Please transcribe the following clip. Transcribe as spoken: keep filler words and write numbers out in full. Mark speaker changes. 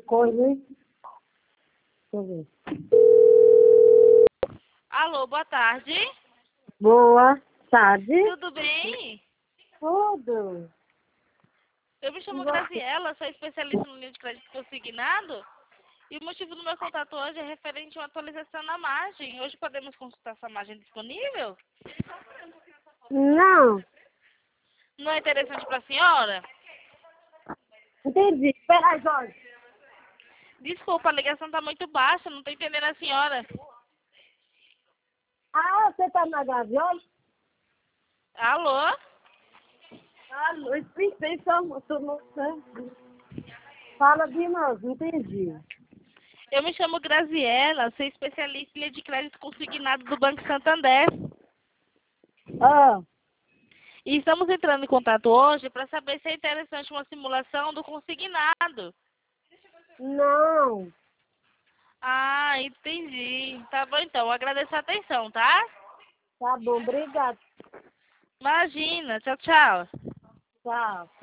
Speaker 1: coisa, hein? Deixa eu ver.
Speaker 2: Alô, boa tarde.
Speaker 1: Boa tarde.
Speaker 2: Tudo bem?
Speaker 1: Tudo.
Speaker 2: Eu me chamo
Speaker 1: E você?
Speaker 2: Graziela, sou especialista no linha de crédito consignado. E o motivo do meu contato hoje é referente a uma atualização na margem. Hoje podemos consultar essa margem disponível?
Speaker 1: Não.
Speaker 2: Não é interessante para a senhora?
Speaker 1: Entendi. Espera aí, Jorge.
Speaker 2: Desculpa, a ligação está muito baixa, não estou entendendo a senhora.
Speaker 1: Ah, você tá na gaviola?
Speaker 2: Alô?
Speaker 1: Ah, não. Pensei só, tu não sei. Fala de novo, entendi.
Speaker 2: Eu me chamo Graziela, sou especialista em linha de crédito consignado do Banco Santander.
Speaker 1: Ah,
Speaker 2: E estamos entrando em contato hoje para saber se é interessante uma simulação do consignado.
Speaker 1: não.
Speaker 2: Ah, entendi. Tá bom então, agradeço a atenção, tá?
Speaker 1: Tá bom, obrigado.
Speaker 2: Imagina, tchau, tchau.
Speaker 1: Tchau.